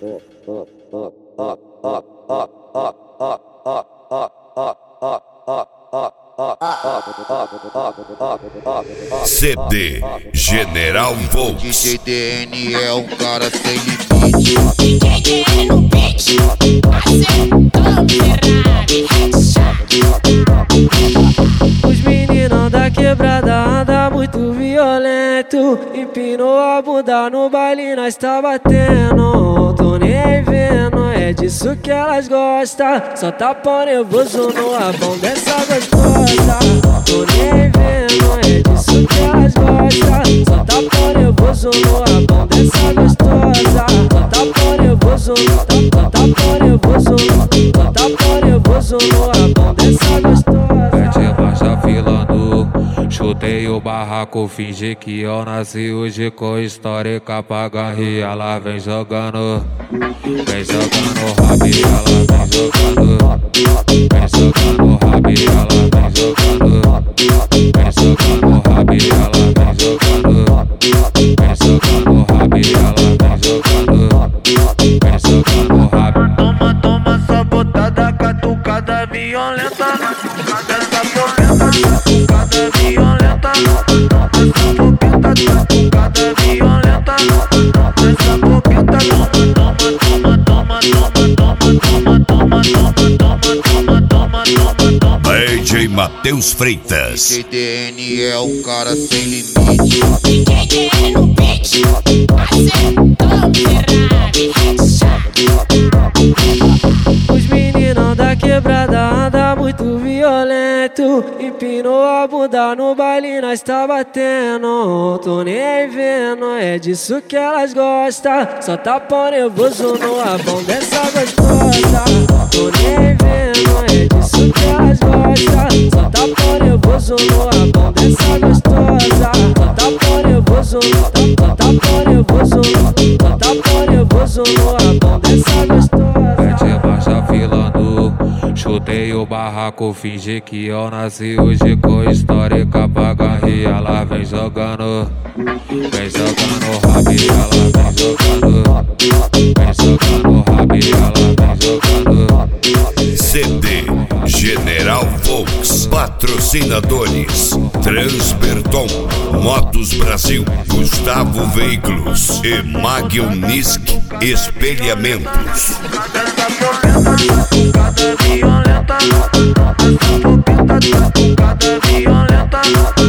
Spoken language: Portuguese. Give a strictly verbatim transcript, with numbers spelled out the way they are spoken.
C D General Volks. D J D N é um cara sem limite. D J D N no beat, acertou Ferrari, headshot. Os meninos da quebrada andam muito violento. Empinou a bunda no baile, nós tá batendo. Tô nem vendo, é disso que elas gostam. Só tapão nervoso no abão dessa gostosa. Tô nem vendo, é disso que elas gostam. Só tapão nervoso no abão dessa gostosa. Só tapão nervoso, só tapão nervoso, só tapão nervoso no abão dessa gostosa. Pede marcha filando, chutei o barraco, fingi que eu nasci hoje com histórica pra ganhar. Ela vem jogando, vem jogando rabi, ela vem jogando, vem jogando rabi, ela vem jogando, vem jogando rabi, ela vem jogando, vem jogando rabi, ela vem jogando, vem jogando rabi. Toma, toma essa botada, catucada violenta. Dessa boqueta, catucada violenta. Dessa boqueta, catucada violenta. Dessa boqueta, toma, toma, toma, toma, toma, toma, toma, toma, toma, toma, toma, toma. D J Matheus Freitas. D J D N é um cara sem limite. D J D N no beat, acertou Ferrari, headshot. Os meninos da quebrada andam muito violento. Empinou a bunda no baile, nós tá batendo. Tô nem vendo, é disso que elas gostam. Só tapão nervoso no abão dessa gostosa. Tô nem vendo, é disso que elas gostam. Só tapão nervoso no abão dessa gostosa. Só tapão nervoso, só tapão nervoso, só tapão nervoso no abão dessa gostosa. Pede marcha filando, chutei o barraco, fingi que eu nasci hoje com histórica pra ganhar. Ela vem jogando, vem jogando rabi, ela vem jogando, vem jogando rabi, ela vem jogando. C D General Volks. Patrocinadores: Transberton, Motos Brasil, Gustavo Veículos e Magionisk Espelhamentos. Dessa boqueta, catucada violenta. Dessa boqueta, catucada violenta.